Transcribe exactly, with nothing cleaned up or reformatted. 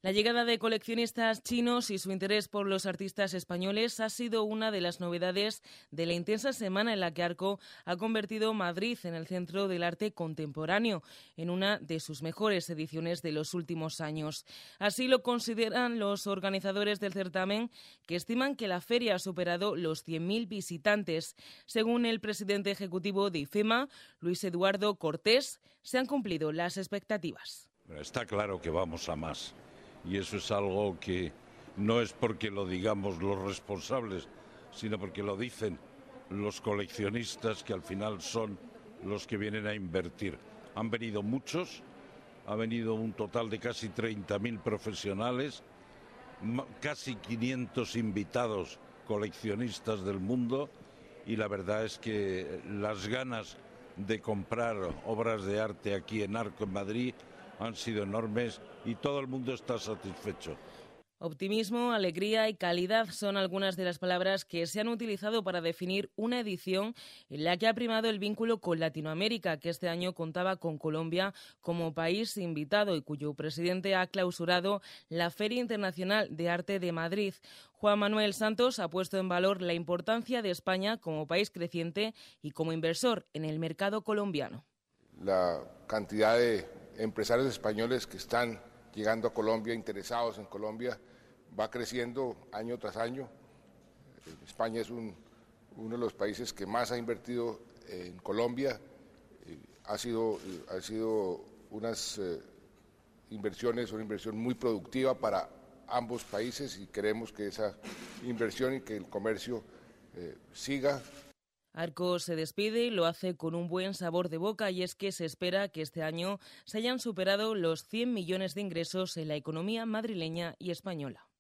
La llegada de coleccionistas chinos y su interés por los artistas españoles ha sido una de las novedades de la intensa semana en la que Arco ha convertido Madrid en el centro del arte contemporáneo, en una de sus mejores ediciones de los últimos años. Así lo consideran los organizadores del certamen, que estiman que la feria ha superado los cien mil visitantes. Según el presidente ejecutivo de IFEMA, Luis Eduardo Cortés, se han cumplido las expectativas. Está claro que vamos a más. Y eso es algo que no es porque lo digamos los responsables, sino porque lo dicen los coleccionistas, que al final son los que vienen a invertir. Han venido muchos, ha venido un total de casi treinta mil profesionales, casi quinientos invitados coleccionistas del mundo, y la verdad es que las ganas de comprar obras de arte aquí en Arco, en Madrid, han sido enormes y todo el mundo está satisfecho. Optimismo, alegría y calidad son algunas de las palabras que se han utilizado para definir una edición en la que ha primado el vínculo con Latinoamérica, que este año contaba con Colombia como país invitado y cuyo presidente ha clausurado la Feria Internacional de Arte de Madrid. Juan Manuel Santos ha puesto en valor la importancia de España como país creciente y como inversor en el mercado colombiano. La cantidad de empresarios españoles que están llegando a Colombia, interesados en Colombia, va creciendo año tras año. España es un, uno de los países que más ha invertido en Colombia. Ha sido, ha sido unas eh, inversiones, una inversión muy productiva para ambos países, y queremos que esa inversión y que el comercio eh, siga. Arco se despide y lo hace con un buen sabor de boca, y es que se espera que este año se hayan superado los cien millones de ingresos en la economía madrileña y española.